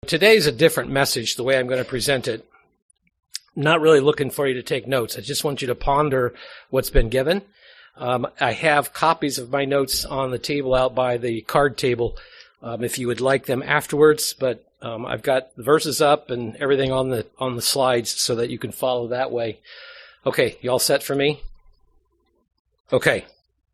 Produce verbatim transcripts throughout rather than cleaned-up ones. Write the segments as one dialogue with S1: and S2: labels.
S1: Today's a different message, the way I'm going to present it. I'm not really looking for you to take notes. I just want you to ponder what's been given. Um, I have copies of my notes on the table out by the card table um, if you would like them afterwards, but um, I've got the verses up and everything on the on the slides so that you can follow that way. Okay, you all set for me? Okay.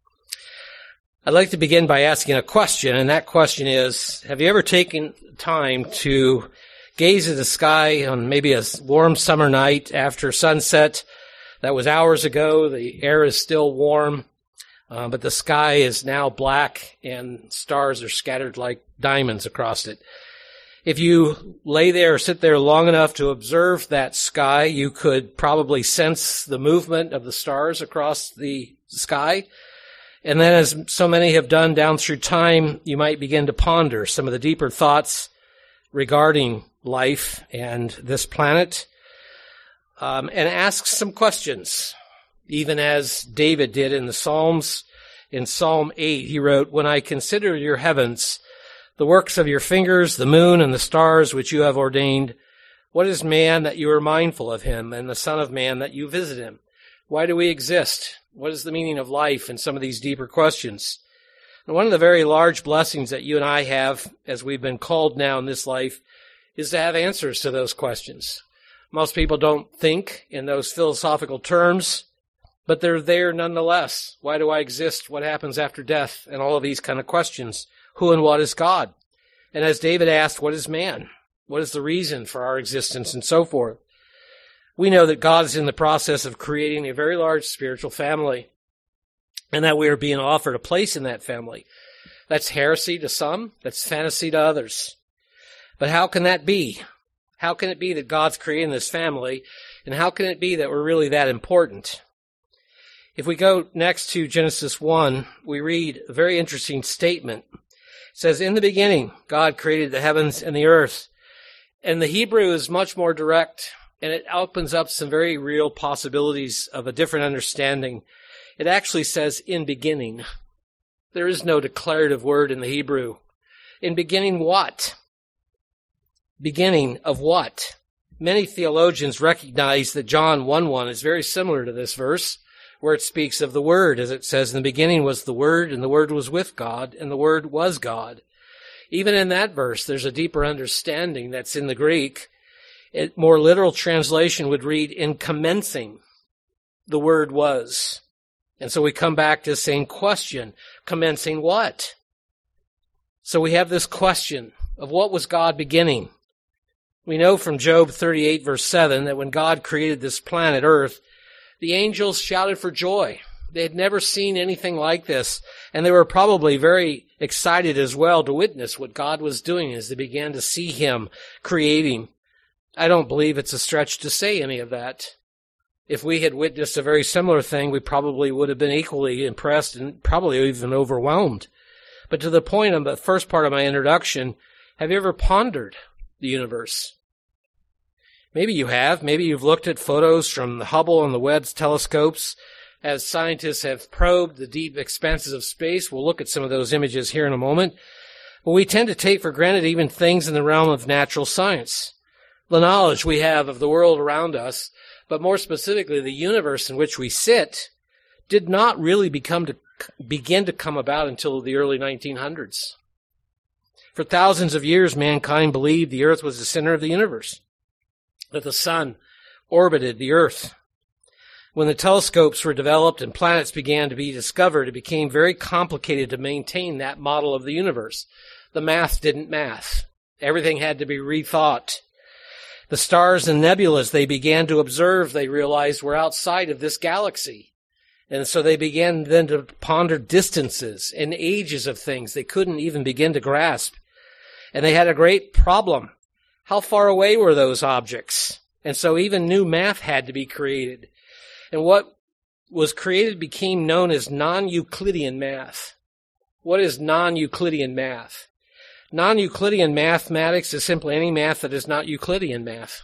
S1: I'd like to begin by asking a question, and that question is, have you ever taken time to gaze at the sky on maybe a warm summer night after sunset? That was hours ago. The air is still warm, uh, but the sky is now black and stars are scattered like diamonds across it. If you lay there or sit there long enough to observe that sky, you could probably sense the movement of the stars across the sky. And then, as so many have done down through time, you might begin to ponder some of the deeper thoughts regarding life and this planet, um, and ask some questions, even as David did in the Psalms. In Psalm eight, he wrote, "When I consider your heavens, the works of your fingers, the moon and the stars which you have ordained, what is man that you are mindful of him, and the son of man that you visit him?" Why do we exist? What is the meaning of life, and some of these deeper questions? And one of the very large blessings that you and I have, as we've been called now in this life, is to have answers to those questions. Most people don't think in those philosophical terms, but they're there nonetheless. Why do I exist? What happens after death? And all of these kind of questions. Who and what is God? And as David asked, what is man? What is the reason for our existence, and so forth? We know that God is in the process of creating a very large spiritual family, and that we are being offered a place in that family. That's heresy to some, that's fantasy to others. But how can that be? How can it be that God's creating this family, and how can it be that we're really that important? If we go next to Genesis one, we read a very interesting statement. It says, "In the beginning, God created the heavens and the earth." And the Hebrew is much more direct, and it opens up some very real possibilities of a different understanding. It actually says, "in beginning." There is no declarative word in the Hebrew. In beginning what? Beginning of what? Many theologians recognize that John one one is very similar to this verse, where it speaks of the Word, as it says, "In the beginning was the Word, and the Word was with God, and the Word was God." Even in that verse, there's a deeper understanding that's in the Greek. A more literal translation would read, "in commencing, the Word was." And so we come back to the same question, commencing what? So we have this question of what was God beginning? We know from Job thirty-eight, verse seven, that when God created this planet Earth, the angels shouted for joy. They had never seen anything like this, and they were probably very excited as well to witness what God was doing as they began to see Him creating. I don't believe it's a stretch to say any of that. If we had witnessed a very similar thing, we probably would have been equally impressed and probably even overwhelmed. But to the point of the first part of my introduction, have you ever pondered the universe? Maybe you have. Maybe you've looked at photos from the Hubble and the Webb telescopes. As scientists have probed the deep expanses of space, we'll look at some of those images here in a moment. But we tend to take for granted even things in the realm of natural science. The knowledge we have of the world around us, but more specifically the universe in which we sit, did not really become to, begin to come about until the early nineteen hundreds. For thousands of years, mankind believed the earth was the center of the universe, that the sun orbited the earth. When the telescopes were developed and planets began to be discovered, it became very complicated to maintain that model of the universe. The math didn't math. Everything had to be rethought. The stars and nebulas they began to observe, they realized, were outside of this galaxy. And so they began then to ponder distances and ages of things they couldn't even begin to grasp. And they had a great problem. How far away were those objects? And so even new math had to be created. And what was created became known as non-Euclidean math. What is non-Euclidean math? Non-Euclidean mathematics is simply any math that is not Euclidean math.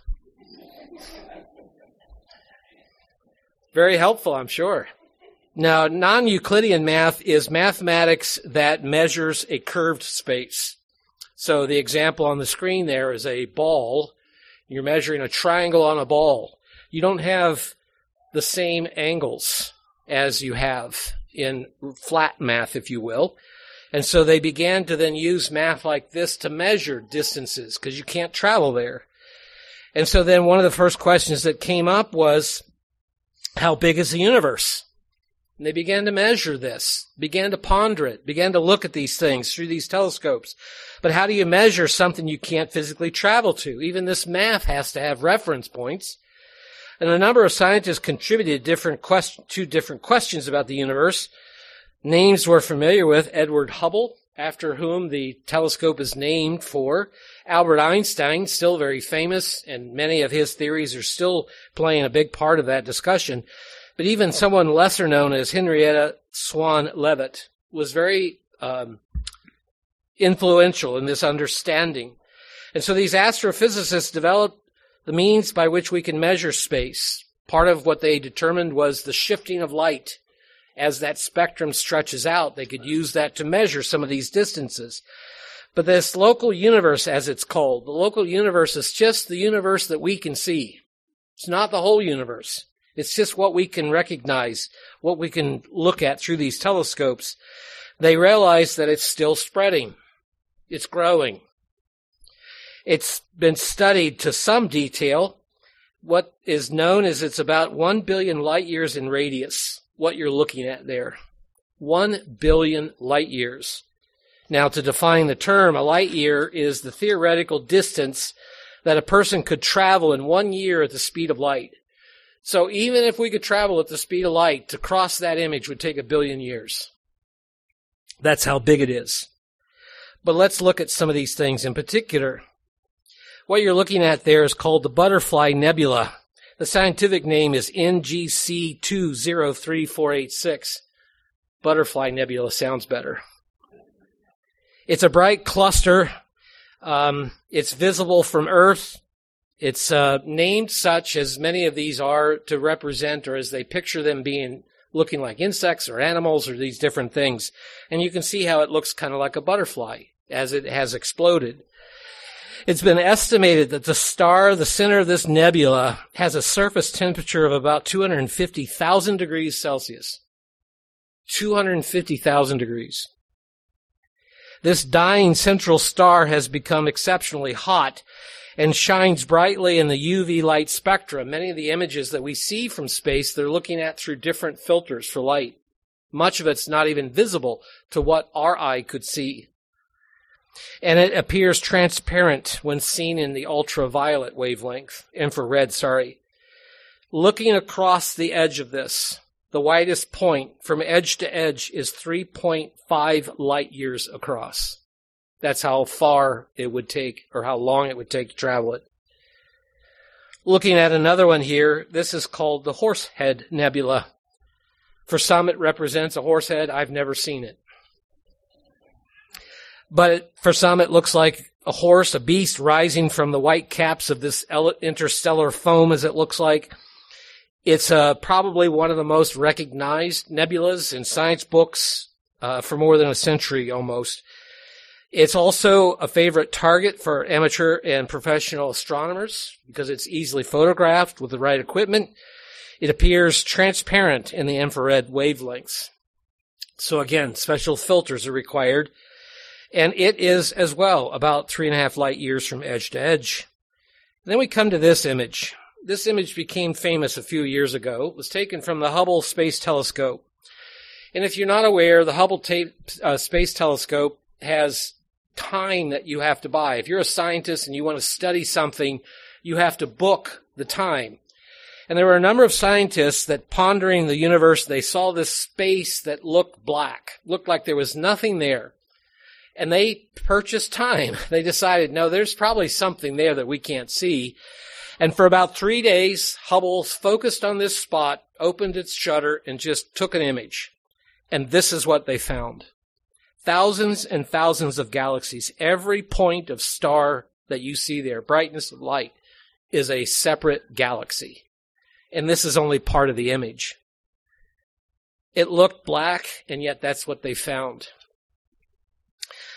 S1: Very helpful, I'm sure. Now, non-Euclidean math is mathematics that measures a curved space. So the example on the screen there is a ball. You're measuring a triangle on a ball. You don't have the same angles as you have in flat math, if you will. And so they began to then use math like this to measure distances because you can't travel there. And so then one of the first questions that came up was, how big is the universe? And they began to measure this, began to ponder it, began to look at these things through these telescopes. But how do you measure something you can't physically travel to? Even this math has to have reference points. And a number of scientists contributed different question, to different questions about the universe. Names we're familiar with: Edward Hubble, after whom the telescope is named for; Albert Einstein, still very famous, and many of his theories are still playing a big part of that discussion. But even someone lesser known as Henrietta Swan Leavitt was very um, influential in this understanding. And so these astrophysicists developed the means by which we can measure space. Part of what they determined was the shifting of light. As that spectrum stretches out, they could use that to measure some of these distances. But this local universe, as it's called, the local universe is just the universe that we can see. It's not the whole universe. It's just what we can recognize, what we can look at through these telescopes. They realize that it's still spreading. It's growing. It's been studied to some detail. What is known is it's about one billion light years in radius, what you're looking at there. One billion light years. Now, to define the term, a light year is the theoretical distance that a person could travel in one year at the speed of light. So even if we could travel at the speed of light, to cross that image would take a billion years. That's how big it is. But let's look at some of these things in particular. What you're looking at there is called the Butterfly Nebula. The scientific name is N G C two zero three four eight six. Butterfly Nebula sounds better. It's a bright cluster. Um, it's visible from Earth. It's uh, named such, as many of these are, to represent, or as they picture them being, looking like insects or animals or these different things. And you can see how it looks kind of like a butterfly as it has exploded. It's been estimated that the star, the center of this nebula, has a surface temperature of about two hundred fifty thousand degrees Celsius. two hundred fifty thousand degrees. This dying central star has become exceptionally hot and shines brightly in the U V light spectrum. Many of the images that we see from space, they're looking at through different filters for light. Much of it's not even visible to what our eye could see. And it appears transparent when seen in the ultraviolet wavelength, infrared, sorry. Looking across the edge of this, the widest point from edge to edge is three point five light years across. That's how far it would take, or how long it would take to travel it. Looking at another one here, this is called the Horsehead Nebula. For some, it represents a horse head. I've never seen it. But it, for some, it looks like a horse, a beast rising from the white caps of this interstellar foam, as it looks like. It's uh, probably one of the most recognized nebulas in science books uh, for more than a century almost. It's also a favorite target for amateur and professional astronomers because it's easily photographed with the right equipment. It appears transparent in the infrared wavelengths. So again, special filters are required. And it is as well about three and a half light years from edge to edge. Then we come to this image. This image became famous a few years ago. It was taken from the Hubble Space Telescope. And if you're not aware, the Hubble ta- uh, Space Telescope has time that you have to buy. If you're a scientist and you want to study something, you have to book the time. And there were a number of scientists that, pondering the universe, they saw this space that looked black, looked like there was nothing there. And they purchased time. They decided, no, there's probably something there that we can't see. And for about three days, Hubble focused on this spot, opened its shutter, and just took an image. And this is what they found. Thousands and thousands of galaxies. Every point of star that you see there, brightness of light, is a separate galaxy. And this is only part of the image. It looked black, and yet that's what they found.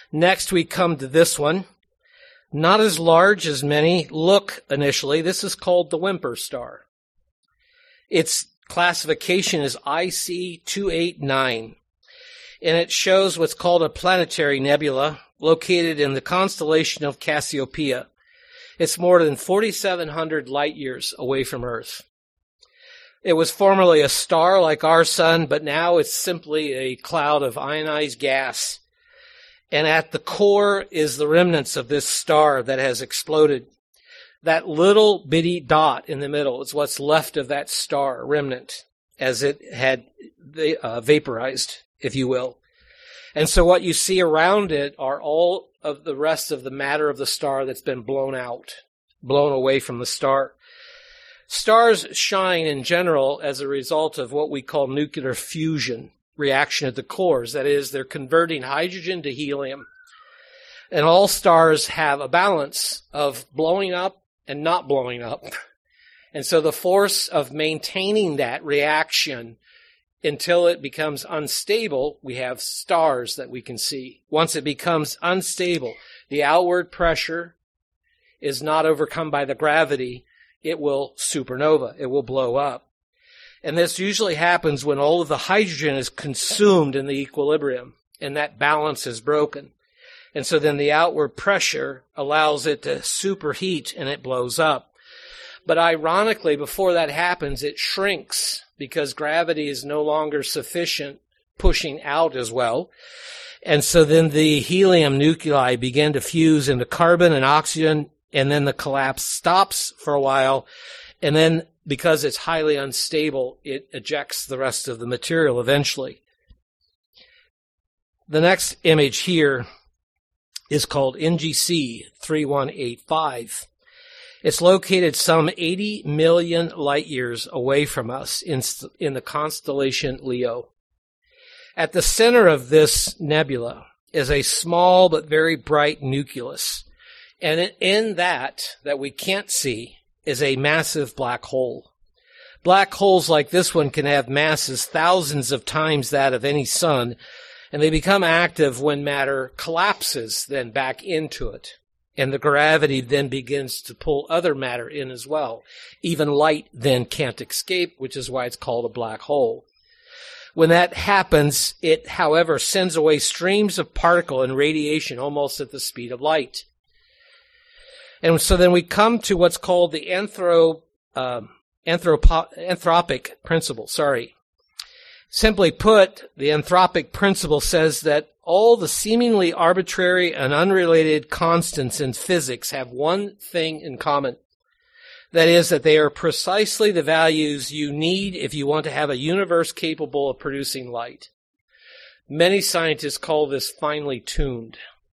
S1: Next, we come to this one. Not as large as many look initially. This is called the Whymper star. Its classification is I C two eighty-nine, and it shows what's called a planetary nebula located in the constellation of Cassiopeia. It's more than forty-seven hundred light years away from Earth. It was formerly a star like our sun, but now it's simply a cloud of ionized gas. And at the core is the remnants of this star that has exploded. That little bitty dot in the middle is what's left of that star remnant as it had uh, vaporized, if you will. And so what you see around it are all of the rest of the matter of the star that's been blown out, blown away from the star. Stars shine in general as a result of what we call nuclear fusion reaction at the cores. That is, they're converting hydrogen to helium. And all stars have a balance of blowing up and not blowing up. And so the force of maintaining that reaction until it becomes unstable, we have stars that we can see. Once it becomes unstable, the outward pressure is not overcome by the gravity. It will supernova. It will blow up. And this usually happens when all of the hydrogen is consumed in the equilibrium, and that balance is broken. And so then the outward pressure allows it to superheat, and it blows up. But ironically, before that happens, it shrinks because gravity is no longer sufficient, pushing out as well. And so then the helium nuclei begin to fuse into carbon and oxygen, and then the collapse stops for a while, and then because it's highly unstable, it ejects the rest of the material eventually. The next image here is called N G C thirty-one eighty-five. It's located some eighty million light years away from us in, in the constellation Leo. At the center of this nebula is a small but very bright nucleus. And in that, that we can't see, is a massive black hole. Black holes like this one can have masses thousands of times that of any sun, and they become active when matter collapses then back into it. And the gravity then begins to pull other matter in as well. Even light then can't escape, which is why it's called a black hole. When that happens, it, however, sends away streams of particle and radiation almost at the speed of light. And so then we come to what's called the anthro, uh, anthropo, anthropic principle. Sorry. Simply put, the anthropic principle says that all the seemingly arbitrary and unrelated constants in physics have one thing in common. That is that they are precisely the values you need if you want to have a universe capable of producing light. Many scientists call this finely tuned.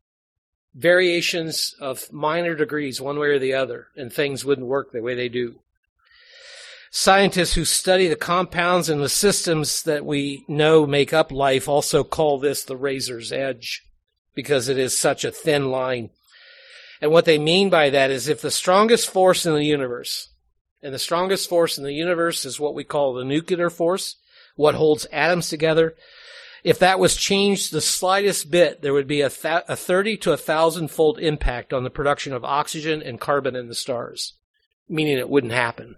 S1: Variations of minor degrees one way or the other, and things wouldn't work the way they do. Scientists who study the compounds and the systems that we know make up life also call this the razor's edge, because it is such a thin line. And what they mean by that is if the strongest force in the universe, and the strongest force in the universe is what we call the nuclear force, what holds atoms together, if that was changed the slightest bit, there would be a, th- a thirty to a thousand-fold impact on the production of oxygen and carbon in the stars, meaning it wouldn't happen.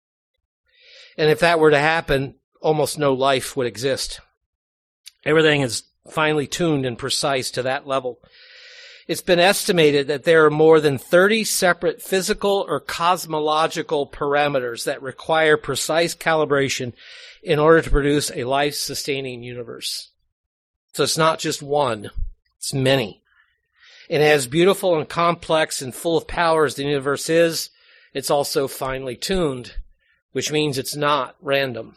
S1: And if that were to happen, almost no life would exist. Everything is finely tuned and precise to that level. It's been estimated that there are more than thirty separate physical or cosmological parameters that require precise calibration in order to produce a life-sustaining universe. So it's not just one, it's many. And as beautiful and complex and full of power as the universe is, it's also finely tuned, which means it's not random.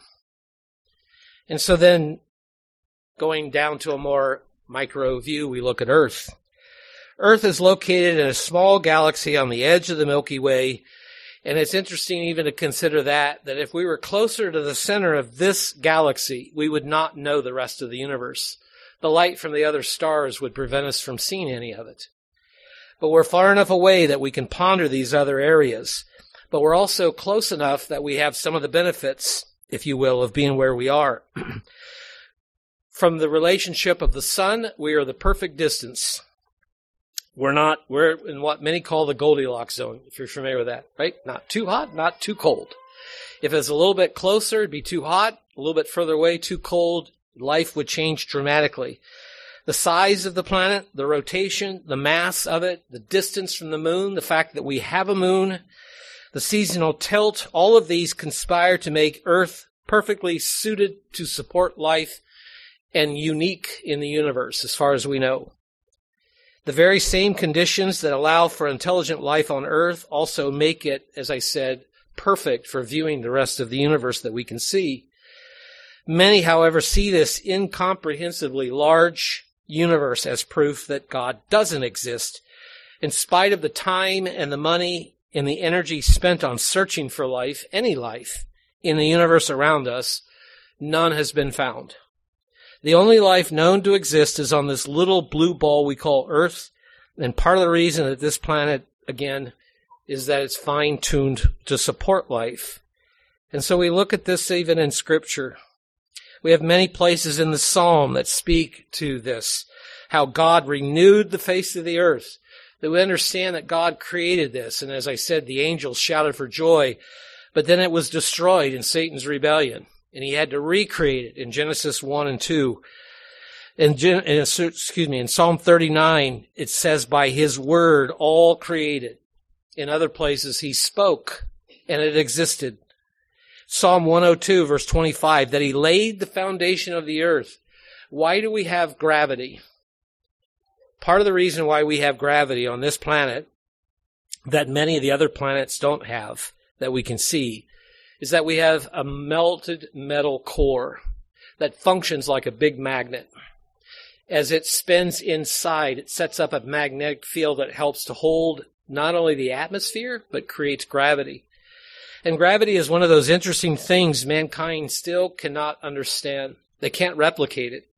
S1: And so then, going down to a more micro view, we look at Earth. Earth is located in a small galaxy on the edge of the Milky Way, and it's interesting even to consider that, that if we were closer to the center of this galaxy, we would not know the rest of the universe. The light from the other stars would prevent us from seeing any of it. But we're far enough away that we can ponder these other areas. But we're also close enough that we have some of the benefits, if you will, of being where we are. From the relationship of the sun, we are the perfect distance. We're not, we're in what many call the Goldilocks zone, if you're familiar with that, right? Not too hot, not too cold. If it's a little bit closer, it'd be too hot. A little bit further away, too cold. Life would change dramatically. The size of the planet, the rotation, the mass of it, the distance from the moon, the fact that we have a moon, the seasonal tilt, all of these conspire to make Earth perfectly suited to support life and unique in the universe, as far as we know. The very same conditions that allow for intelligent life on Earth also make it, as I said, perfect for viewing the rest of the universe that we can see. Many, however, see this incomprehensibly large universe as proof that God doesn't exist, in spite of the time and the money and the energy spent on searching for life, any life, in the universe around us. None has been found. The only life known to exist is on this little blue ball we call Earth, and part of the reason that this planet, again, is that it's fine-tuned to support life. And so we look at this even in Scripture. We have many places in the Psalm that speak to this, how God renewed the face of the earth, that we understand that God created this. And as I said, the angels shouted for joy, but then it was destroyed in Satan's rebellion, and he had to recreate it in Genesis one and two. In, Gen- in, excuse me, in Psalm thirty-nine, it says, by his word, all created. In other places, he spoke, and it existed. Psalm one oh two, verse twenty-five, that he laid the foundation of the earth. Why do we have gravity? Part of the reason why we have gravity on this planet that many of the other planets don't have, that we can see, is that we have a melted metal core that functions like a big magnet. As it spins inside, it sets up a magnetic field that helps to hold not only the atmosphere, but creates gravity. And gravity is one of those interesting things mankind still cannot understand. They can't replicate it.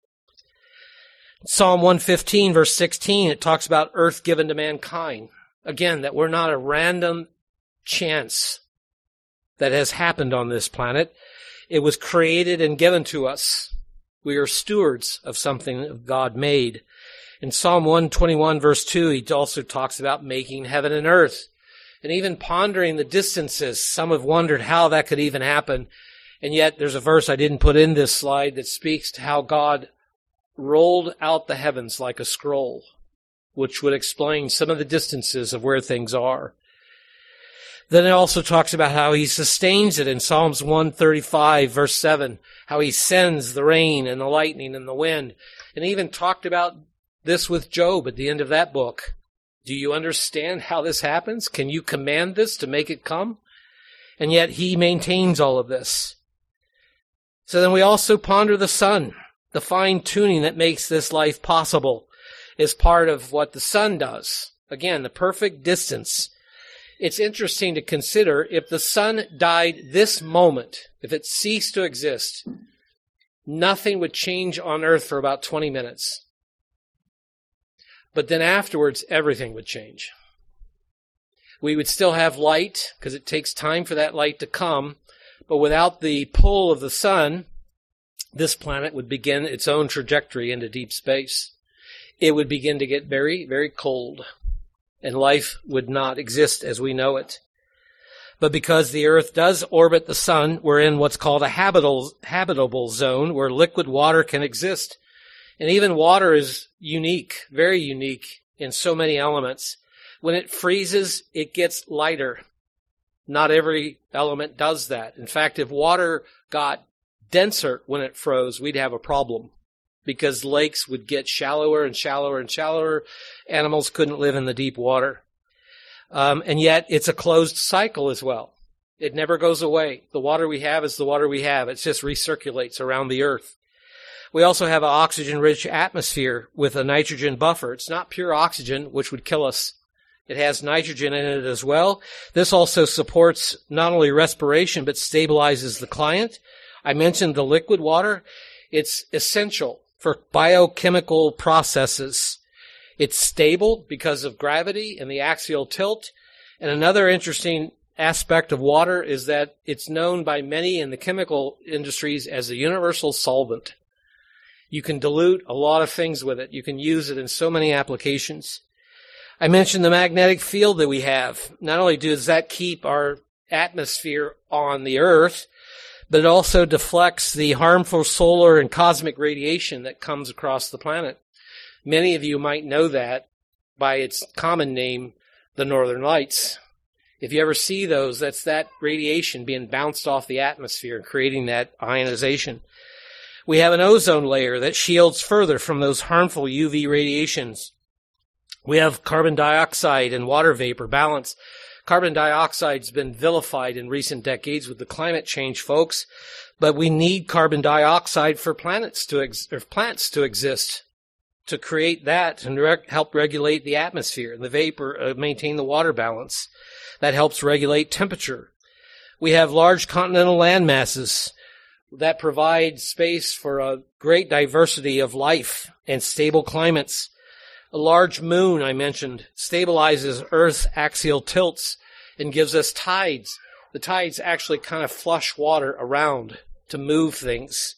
S1: Psalm one fifteen, verse sixteen, it talks about earth given to mankind. Again, that we're not a random chance that has happened on this planet. It was created and given to us. We are stewards of something that God made. In Psalm one twenty-one, verse two, he also talks about making heaven and earth. And even pondering the distances, some have wondered how that could even happen. And yet there's a verse I didn't put in this slide that speaks to how God rolled out the heavens like a scroll, which would explain some of the distances of where things are. Then it also talks about how he sustains it in Psalms one thirty-five, verse seven, how he sends the rain and the lightning and the wind. And he even talked about this with Job at the end of that book. Do you understand how this happens? Can you command this to make it come? And yet he maintains all of this. So then we also ponder the sun. The fine-tuning that makes this life possible is part of what the sun does. Again, the perfect distance. It's interesting to consider if the sun died this moment, if it ceased to exist, nothing would change on earth for about twenty minutes. But then afterwards, everything would change. We would still have light, because it takes time for that light to come. But without the pull of the sun, this planet would begin its own trajectory into deep space. It would begin to get very, very cold, and life would not exist as we know it. But because the earth does orbit the sun, we're in what's called a habitable, habitable zone where liquid water can exist. And even water is unique, very unique in so many elements. When it freezes, it gets lighter. Not every element does that. In fact, if water got denser when it froze, we'd have a problem because lakes would get shallower and shallower and shallower. Animals couldn't live in the deep water. Um, and yet it's a closed cycle as well. It never goes away. The water we have is the water we have. It just recirculates around the earth. We also have an oxygen-rich atmosphere with a nitrogen buffer. It's not pure oxygen, which would kill us. It has nitrogen in it as well. This also supports not only respiration, but stabilizes the climate. I mentioned the liquid water. It's essential for biochemical processes. It's stable because of gravity and the axial tilt. And another interesting aspect of water is that it's known by many in the chemical industries as a universal solvent. You can dilute a lot of things with it. You can use it in so many applications. I mentioned the magnetic field that we have. Not only does that keep our atmosphere on the Earth, but it also deflects the harmful solar and cosmic radiation that comes across the planet. Many of you might know that by its common name, the Northern Lights. If you ever see those, that's that radiation being bounced off the atmosphere and creating that ionization. We have an ozone layer that shields further from those harmful U V radiations. We have carbon dioxide and water vapor balance. Carbon dioxide's been vilified in recent decades with the climate change, folks, but we need carbon dioxide for planets to ex- or plants to exist, to create that and re- help regulate the atmosphere and the vapor, uh, maintain the water balance. That helps regulate temperature. We have large continental land masses that provide space for a great diversity of life and stable climates. A large moon, I mentioned, stabilizes Earth's axial tilts and gives us tides. The tides actually kind of flush water around to move things.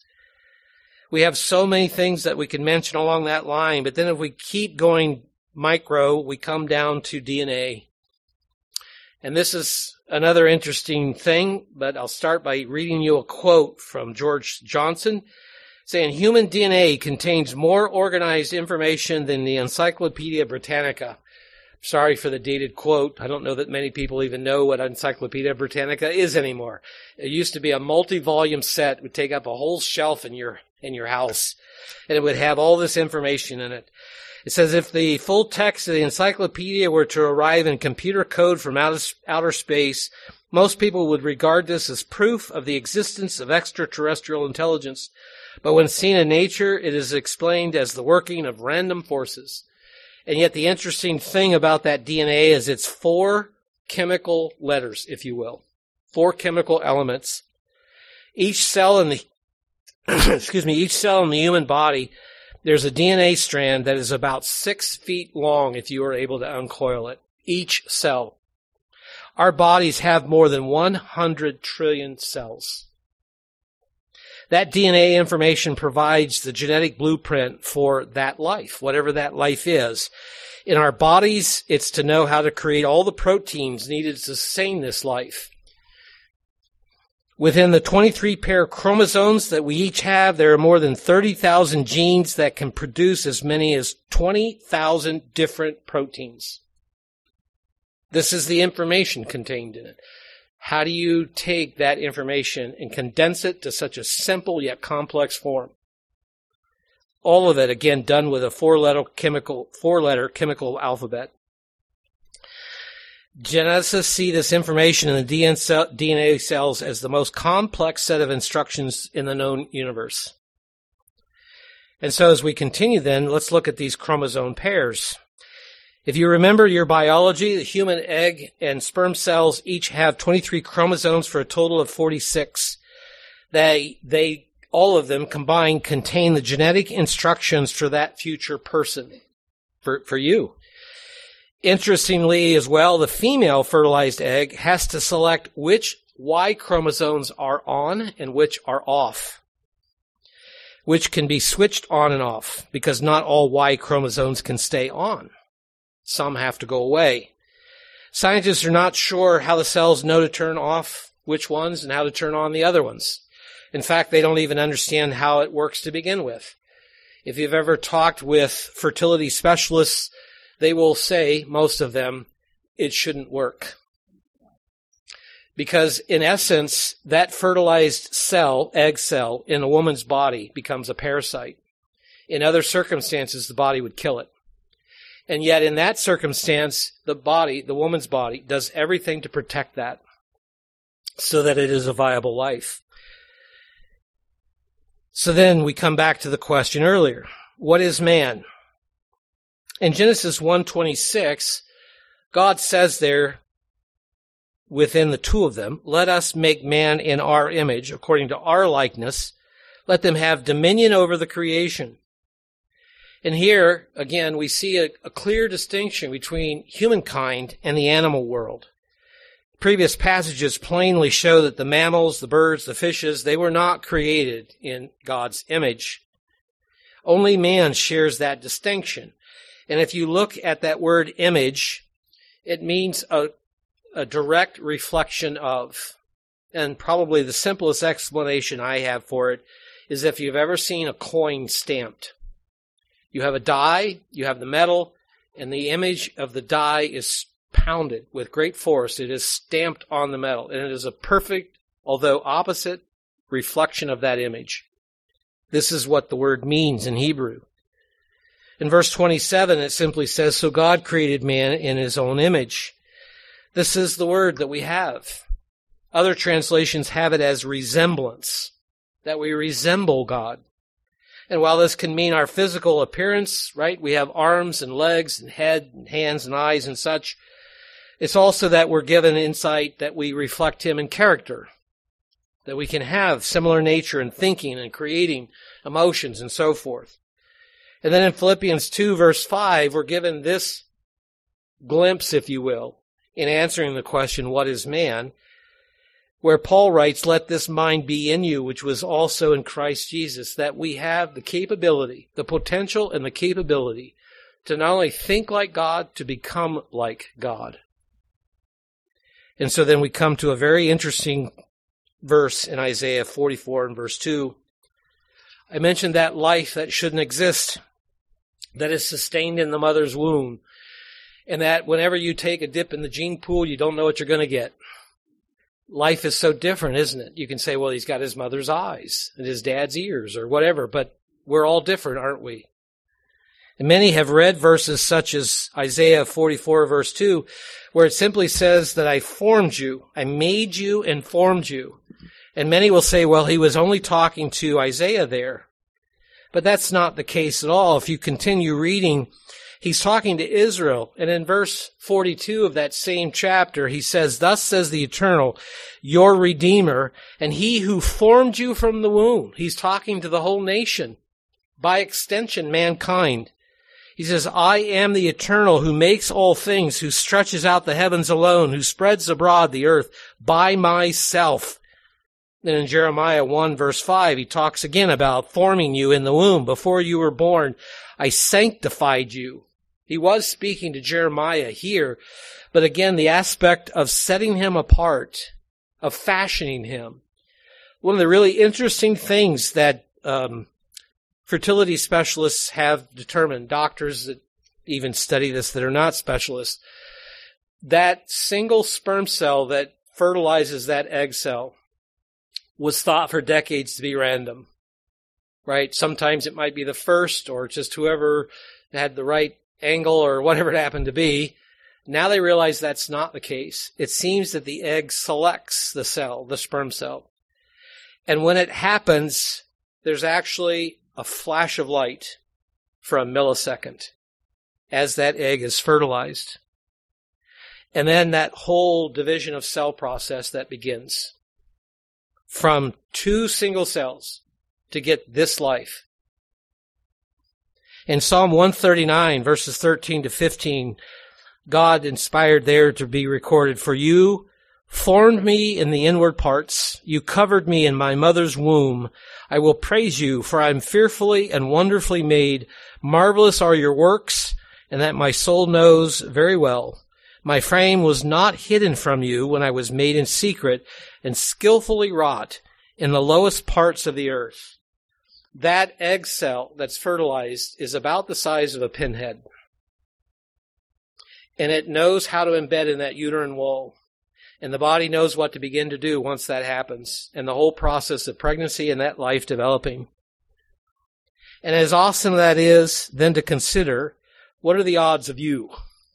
S1: We have so many things that we can mention along that line, but then if we keep going micro, we come down to D N A. And this is another interesting thing, but I'll start by reading you a quote from George Johnson saying, "Human D N A contains more organized information than the Encyclopedia Britannica." Sorry for the dated quote. I don't know that many people even know what Encyclopedia Britannica is anymore. It used to be a multi-volume set. It would take up a whole shelf in your in your house, and it would have all this information in it. It says, if the full text of the encyclopedia were to arrive in computer code from outer, outer space, most people would regard this as proof of the existence of extraterrestrial intelligence. But when seen in nature, it is explained as the working of random forces. And yet the interesting thing about that D N A is it's four chemical letters, if you will. Four chemical elements. Each cell in the, excuse me, each cell in the human body, there's a D N A strand that is about six feet long if you are able to uncoil it. Each cell. Our bodies have more than one hundred trillion cells. That D N A information provides the genetic blueprint for that life, whatever that life is. In our bodies, it's to know how to create all the proteins needed to sustain this life. Within the twenty-three pair of chromosomes that we each have, there are more than thirty thousand genes that can produce as many as twenty thousand different proteins. This is the information contained in it. How do you take that information and condense it to such a simple yet complex form? All of it, again, done with a four-letter chemical, four-letter chemical alphabet. Geneticists see this information in the D N A cells as the most complex set of instructions in the known universe. And so as we continue then, let's look at these chromosome pairs. If you remember your biology, the human egg and sperm cells each have twenty-three chromosomes for a total of forty-six. They, they, all of them combined contain the genetic instructions for that future person, for, for you. Interestingly as well, the female fertilized egg has to select which Y chromosomes are on and which are off, which can be switched on and off because not all Y chromosomes can stay on. Some have to go away. Scientists are not sure how the cells know to turn off which ones and how to turn on the other ones. In fact, they don't even understand how it works to begin with. If you've ever talked with fertility specialists, they will say, most of them, it shouldn't work. Because in essence, that fertilized cell, egg cell, in a woman's body becomes a parasite. In other circumstances, the body would kill it. And yet in that circumstance, the body, the woman's body, does everything to protect that so that it is a viable life. So then we come back to the question earlier. What is man? In Genesis one twenty-six, God says there, within the two of them, let us make man in our image, according to our likeness. Let them have dominion over the creation. And here, again, we see a, a clear distinction between humankind and the animal world. Previous passages plainly show that the mammals, the birds, the fishes, they were not created in God's image. Only man shares that distinction. And if you look at that word image, it means a, a direct reflection of. And probably the simplest explanation I have for it is if you've ever seen a coin stamped. You have a die, you have the metal, and the image of the die is pounded with great force. It is stamped on the metal, and it is a perfect, although opposite, reflection of that image. This is what the word means in Hebrew. In verse twenty-seven, it simply says, so God created man in his own image. This is the word that we have. Other translations have it as resemblance, that we resemble God. And while this can mean our physical appearance, right, we have arms and legs and head and hands and eyes and such, it's also that we're given insight that we reflect him in character, that we can have similar nature in thinking and creating emotions and so forth. And then in Philippians two, verse five, we're given this glimpse, if you will, in answering the question, what is man? Where Paul writes, let this mind be in you, which was also in Christ Jesus, that we have the capability, the potential and the capability to not only think like God, to become like God. And so then we come to a very interesting verse in Isaiah forty-four and verse two. I mentioned that life that shouldn't exist, that is sustained in the mother's womb, and that whenever you take a dip in the gene pool, you don't know what you're going to get. Life is so different, isn't it? You can say, well, he's got his mother's eyes and his dad's ears or whatever, but we're all different, aren't we? And many have read verses such as Isaiah forty-four, verse two, where it simply says that I formed you, I made you and formed you. And many will say, well, he was only talking to Isaiah there. But that's not the case at all. If you continue reading, he's talking to Israel. And in verse forty-two of that same chapter, he says, thus says the Eternal, your Redeemer, and he who formed you from the womb. He's talking to the whole nation, by extension, mankind. He says, I am the Eternal who makes all things, who stretches out the heavens alone, who spreads abroad the earth by myself. Then in Jeremiah one, verse five, he talks again about forming you in the womb. Before you were born, I sanctified you. He was speaking to Jeremiah here, but again, the aspect of setting him apart, of fashioning him. One of the really interesting things that um, fertility specialists have determined, doctors that even study this that are not specialists, that single sperm cell that fertilizes that egg cell was thought for decades to be random, right? Sometimes it might be the first or just whoever had the right angle or whatever it happened to be. Now they realize that's not the case. It seems that the egg selects the cell, the sperm cell. And when it happens, there's actually a flash of light for a millisecond as that egg is fertilized. And then that whole division of cell process that begins from two single cells to get this life. In Psalm one thirty-nine, verses thirteen to fifteen, God inspired there to be recorded, for you formed me in the inward parts. You covered me in my mother's womb. I will praise you, for I am fearfully and wonderfully made. Marvelous are your works, and that my soul knows very well. My frame was not hidden from you when I was made in secret and skillfully wrought in the lowest parts of the earth. That egg cell that's fertilized is about the size of a pinhead. And it knows how to embed in that uterine wall. And the body knows what to begin to do once that happens. And the whole process of pregnancy and that life developing. And as awesome that is, then to consider, what are the odds of you?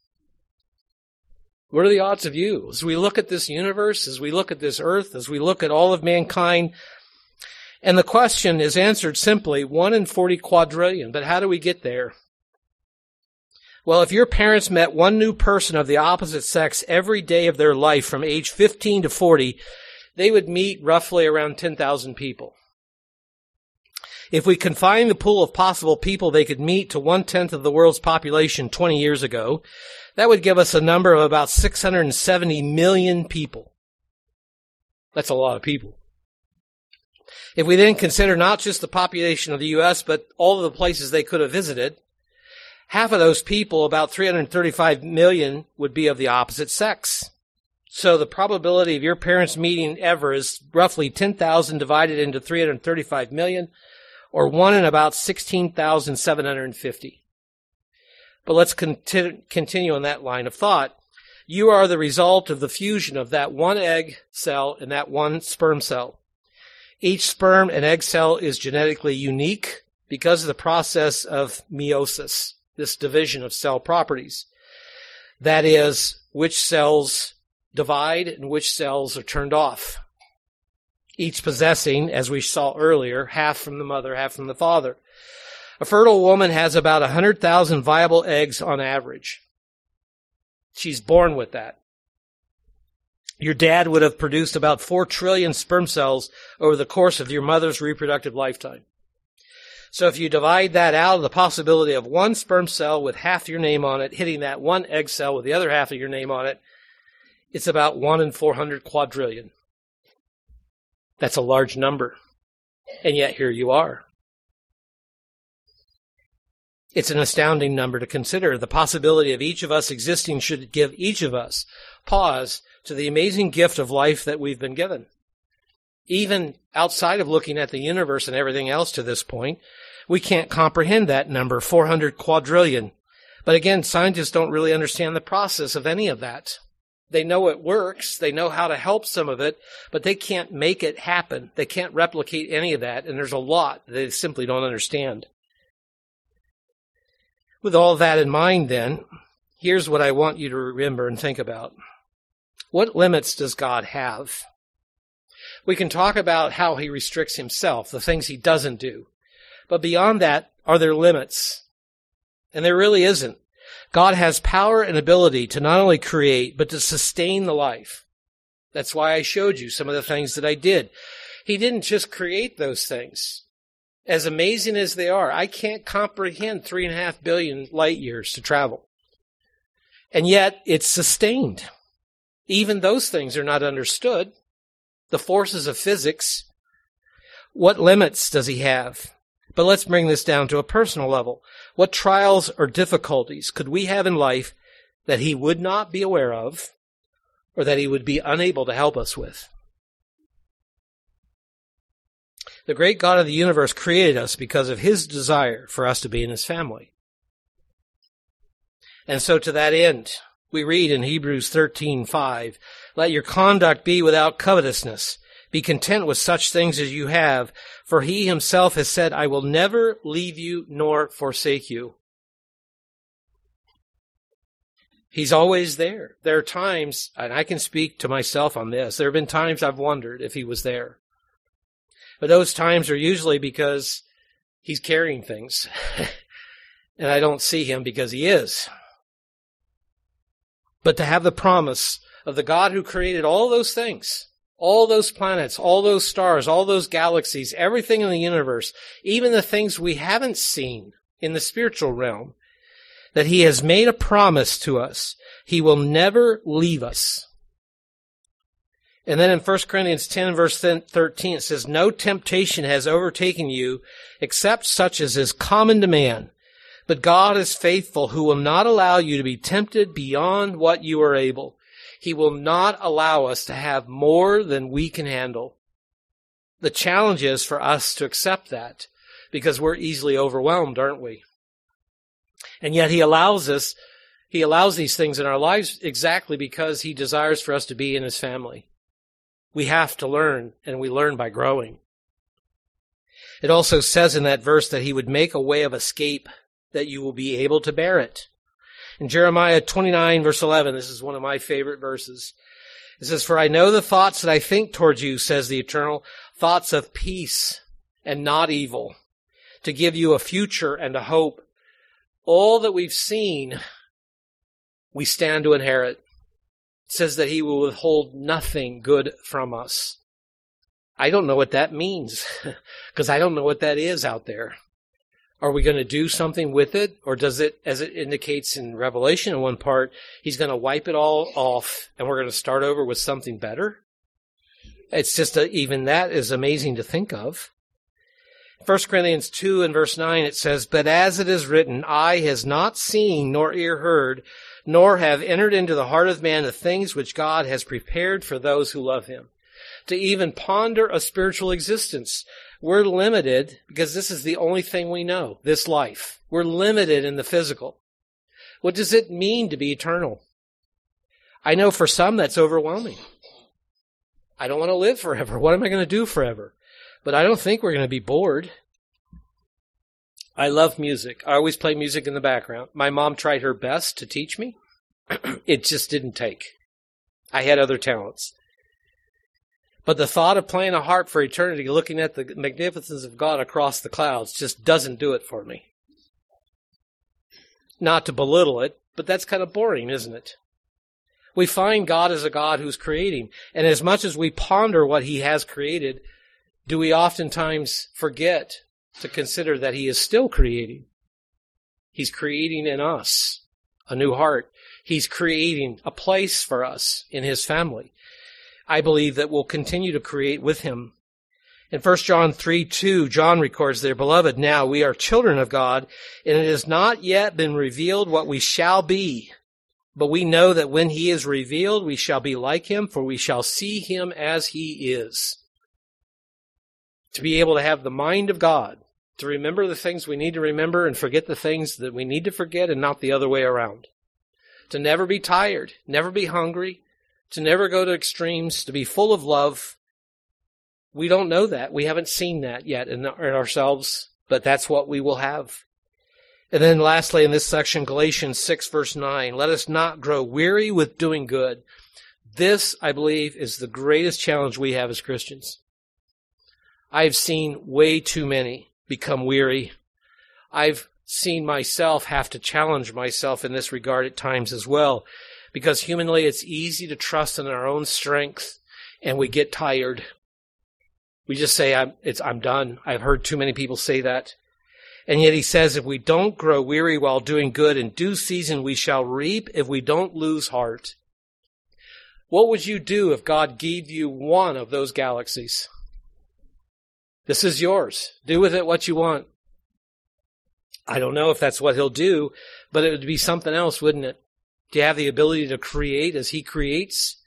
S1: What are the odds of you? As we look at this universe, as we look at this earth, as we look at all of mankind, and the question is answered simply, one in forty quadrillion. But how do we get there? Well, if your parents met one new person of the opposite sex every day of their life from age fifteen to forty, they would meet roughly around ten thousand people. If we confine the pool of possible people they could meet to one-tenth of the world's population twenty years ago, that would give us a number of about six hundred seventy million people. That's a lot of people. If we then consider not just the population of the U S, but all of the places they could have visited, Half of those people, about three hundred thirty-five million, would be of the opposite sex. So the probability of your parents meeting ever is roughly ten thousand divided into three hundred thirty-five million, or one in about sixteen thousand seven hundred fifty. But let's conti- continue on that line of thought. You are the result of the fusion of that one egg cell and that one sperm cell. Each sperm and egg cell is genetically unique because of the process of meiosis, this division of cell properties. That is, which cells divide and which cells are turned off. Each possessing, as we saw earlier, half from the mother, half from the father. A fertile woman has about one hundred thousand viable eggs on average. She's born with that. Your dad would have produced about four trillion sperm cells over the course of your mother's reproductive lifetime. So if you divide that out, the possibility of one sperm cell with half your name on it hitting that one egg cell with the other half of your name on it, it's about one in four hundred quadrillion. That's a large number. And yet here you are. It's an astounding number to consider. The possibility of each of us existing should give each of us pause to the amazing gift of life that we've been given. Even outside of looking at the universe and everything else to this point, we can't comprehend that number, four hundred quadrillion. But again, scientists don't really understand the process of any of that. They know it works, they know how to help some of it, but they can't make it happen. They can't replicate any of that, and there's a lot they simply don't understand. With all that in mind, then, here's what I want you to remember and think about. What limits does God have? We can talk about how he restricts himself, the things he doesn't do. But beyond that, are there limits? And there really isn't. God has power and ability to not only create, but to sustain the life. That's why I showed you some of the things that I did. He didn't just create those things. As amazing as they are, I can't comprehend three and a half billion light years to travel. And yet, it's sustained. Even those things are not understood. The forces of physics. What limits does he have? But let's bring this down to a personal level. What trials or difficulties could we have in life that he would not be aware of, or that he would be unable to help us with? The great God of the universe created us because of his desire for us to be in his family. And so to that end, we read in Hebrews thirteen five, let your conduct be without covetousness. Be content with such things as you have, for he himself has said, I will never leave you nor forsake you. He's always there. There are times, and I can speak to myself on this, there have been times I've wondered if he was there. But those times are usually because he's carrying things. And I don't see him because he is. But to have the promise of the God who created all those things, all those planets, all those stars, all those galaxies, everything in the universe, even the things we haven't seen in the spiritual realm, that he has made a promise to us. He will never leave us. And then in First Corinthians ten, verse thirteen, it says, no temptation has overtaken you except such as is common to man. But God is faithful, who will not allow you to be tempted beyond what you are able. He will not allow us to have more than we can handle. The challenge is for us to accept that, because we're easily overwhelmed, aren't we? And yet he allows us, he allows these things in our lives exactly because he desires for us to be in his family. We have to learn, and we learn by growing. It also says in that verse that he would make a way of escape, that you will be able to bear it. In Jeremiah twenty-nine, verse eleven, this is one of my favorite verses. It says, for I know the thoughts that I think towards you, says the Eternal, thoughts of peace and not evil, to give you a future and a hope. All that we've seen, we stand to inherit. It says that he will withhold nothing good from us. I don't know what that means, because I don't know what that is out there. Are we going to do something with it? Or does it, as it indicates in Revelation in one part, he's going to wipe it all off and we're going to start over with something better? It's just a, even that is amazing to think of. First Corinthians two and verse nine, it says, "But as it is written, eye has not seen, nor ear heard, nor have entered into the heart of man the things which God has prepared for those who love him." To even ponder a spiritual existence, we're limited because this is the only thing we know, this life. We're limited in the physical. What does it mean to be eternal? I know for some that's overwhelming. I don't want to live forever. What am I going to do forever? But I don't think we're going to be bored. I love music. I always play music in the background. My mom tried her best to teach me. It just didn't take. I had other talents. But the thought of playing a harp for eternity, looking at the magnificence of God across the clouds, just doesn't do it for me. Not to belittle it, but that's kind of boring, isn't it? We find God as a God who's creating. And as much as we ponder what he has created, do we oftentimes forget to consider that he is still creating? He's creating in us a new heart. He's creating a place for us in his family. I believe that we'll continue to create with him. In First John three two, John records there, "Beloved, now we are children of God, and it has not yet been revealed what we shall be. But we know that when he is revealed, we shall be like him, for we shall see him as he is." To be able to have the mind of God, to remember the things we need to remember and forget the things that we need to forget, and not the other way around. To never be tired, never be hungry, to never go to extremes, to be full of love. We don't know that. We haven't seen that yet in ourselves, but that's what we will have. And then lastly, in this section, Galatians six, verse nine, "Let us not grow weary with doing good." This, I believe, is the greatest challenge we have as Christians. I've seen way too many become weary. I've seen myself have to challenge myself in this regard at times as well, because humanly it's easy to trust in our own strength, and we get tired. We just say, I'm, it's, I'm done. I've heard too many people say that. And yet he says, if we don't grow weary while doing good, in due season we shall reap if we don't lose heart. What would you do if God gave you one of those galaxies? This is yours. Do with it what you want. I don't know if that's what he'll do, but it would be something else, wouldn't it? Do you have the ability to create as he creates?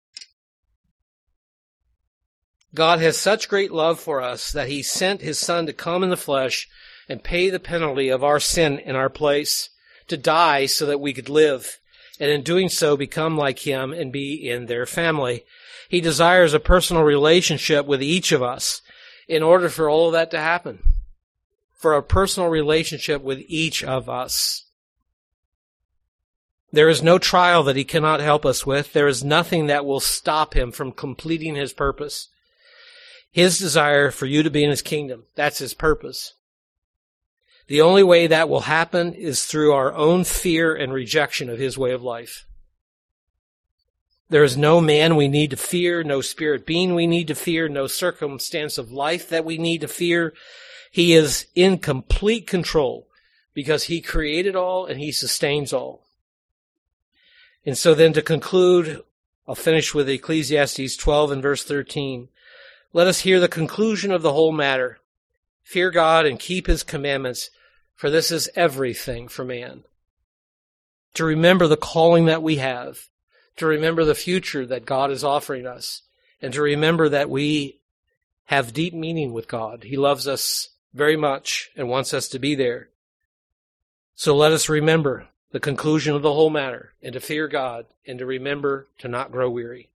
S1: God has such great love for us that he sent his Son to come in the flesh and pay the penalty of our sin in our place, to die so that we could live, and in doing so become like him and be in their family. He desires a personal relationship with each of us in order for all of that to happen. For a personal relationship with each of us. There is no trial that he cannot help us with. There is nothing that will stop him from completing his purpose. His desire for you to be in his kingdom, that's his purpose. The only way that will happen is through our own fear and rejection of his way of life. There is no man we need to fear, no spirit being we need to fear, no circumstance of life that we need to fear. He is in complete control because he created all and he sustains all. And so then to conclude, I'll finish with Ecclesiastes twelve and verse thirteen. Let us hear the conclusion of the whole matter. Fear God and keep his commandments, for this is everything for man. To remember the calling that we have, to remember the future that God is offering us, and to remember that we have deep meaning with God. He loves us very much and wants us to be there. So let us remember the conclusion of the whole matter, and to fear God, and to remember to not grow weary.